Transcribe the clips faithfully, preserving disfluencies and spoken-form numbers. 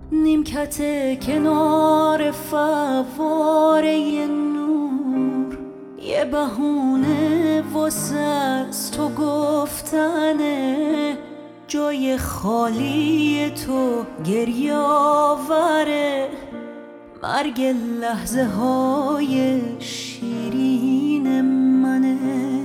نیمکت کنار فواره نور، یه بهونه واسه از تو گفتنه، جای خالی تو گریه آوره. مرگ لحظه های شیرین منه.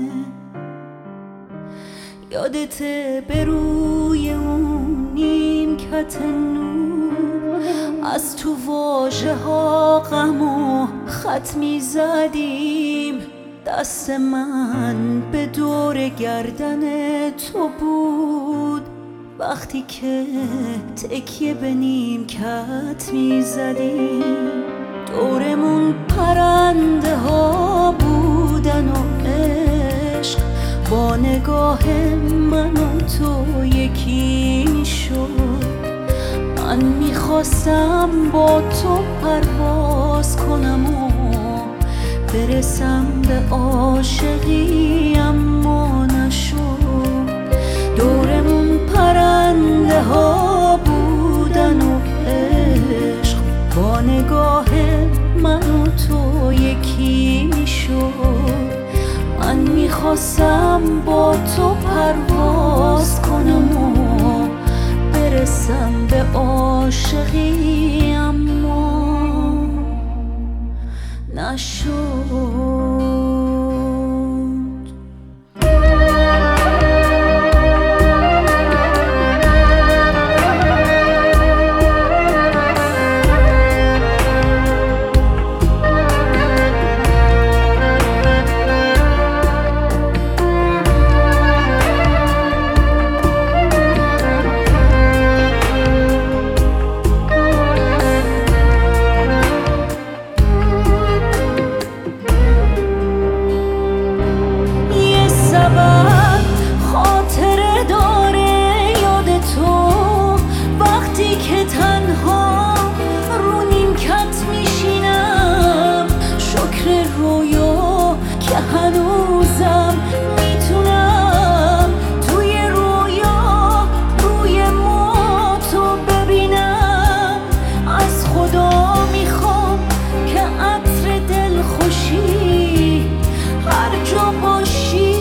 یادته به روی اون نیمکت نور از تو واژه ها غم و خط می زدیم. دست من به دور گردن تو بود وقتی که تکیه به نیمکت می زدیم. دورمون پرنده ها بودن و عشق با نگاه من و تو یکی می شد. من میخواستم با تو پرواز کنم و برسم به عاشقی اما نشد. دورمون پرنده ها بودن و عشق با نگاه من و تو یکی می شد. من میخواستم با تو پرواز کنم و برسم به عاشقی اما نشد. خاطره داره یاد تو وقتی که تنها رو نیمکت میشینم. شکر رویا که هنوزم میتونم توی رویا روی ما تو ببینم. از خدا میخوام که عطر دلخوشی هر جا باشی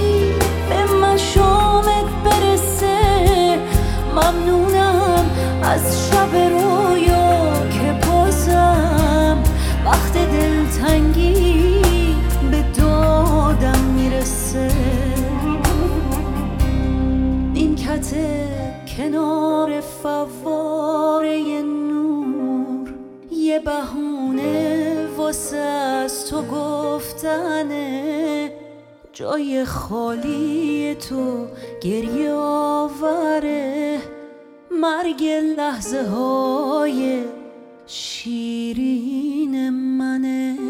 شامت برسه. ممنونم از شب رویا که بازم وقت دلتنگی به دادم میرسه. نیمکت کنار فواره نور یه بهونه واسه از تو گفتنه، جای خالی تو گریه آوره. مرگ لحظه های شیرین منه.